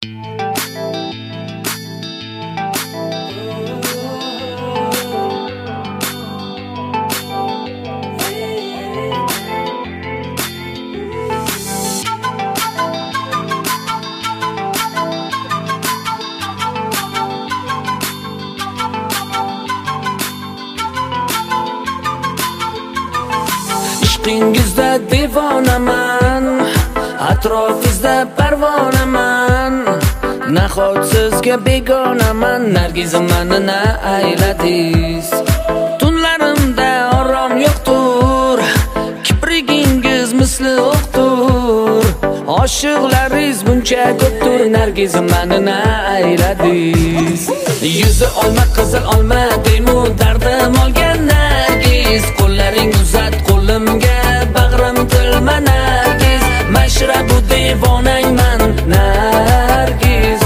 Ishqingizda devonaman, atrofingizda parvonaman. Nahot sizga begonaman, Nargizim meni na ayladingiz. Tunlarimda orom yo'qtur, kiprigingiz misli o'qtur. Oshiqlaringiz buncha ko'ptur, Nargizim meni na ayladingiz. Yuzi olma qizil olma deymu dardim olgan Nargiz. Qo'llaring uzat qo'limga, bag'rim tilma Nargiz. Mashrabu devonangman Nargiz.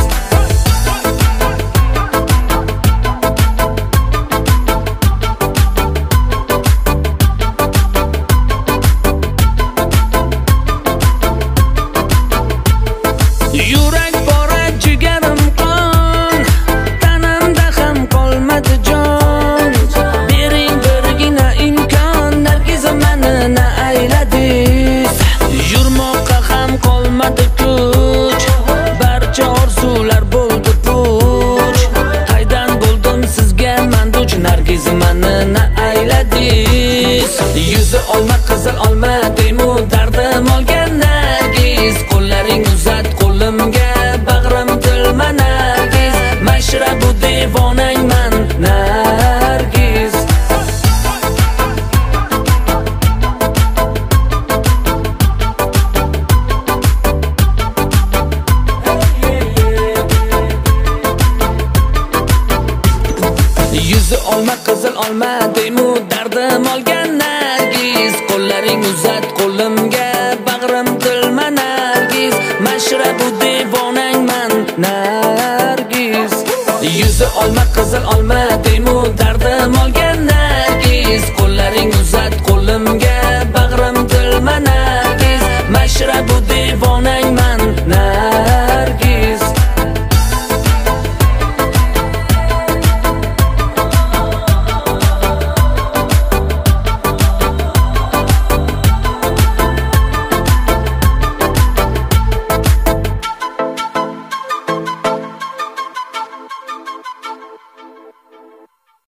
Yurak bora jigarim qon, tanamda ham qolmadi jon. Bering birgina imkon, Nargizim meni na ayladingiz. Yurmoqqa ham qolmadi kuch, barcha orzular bo'ldi puch. Haydan bo'ldim sizga manduch, Nargizim meni na ayladingiz. Yuzi olma qizil olma deymu dardim olgan Nargiz. Qo'llaring uzat qo'limga, bag'rim tilma Nargiz. Mashrabu devonangman Nargiz. Yuzi olma qizil olma